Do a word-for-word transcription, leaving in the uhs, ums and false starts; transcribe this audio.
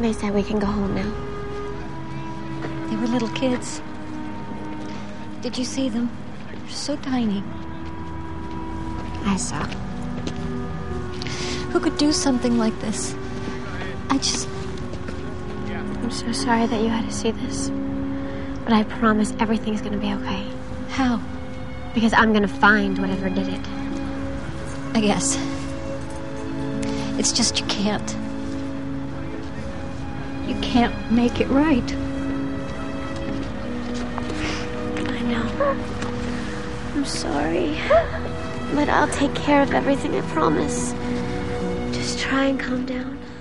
They said we can go home now. They were little kids. Did you see them? They're so tiny. I saw. Who could do something like this? I just... I'm so sorry that you had to see this. But I promise everything's gonna be okay. How? Because I'm gonna find whatever did it. I guess. It's just you can't. You can't make it right. I know. I'm sorry. But I'll take care of everything, I promise. Just try and calm down.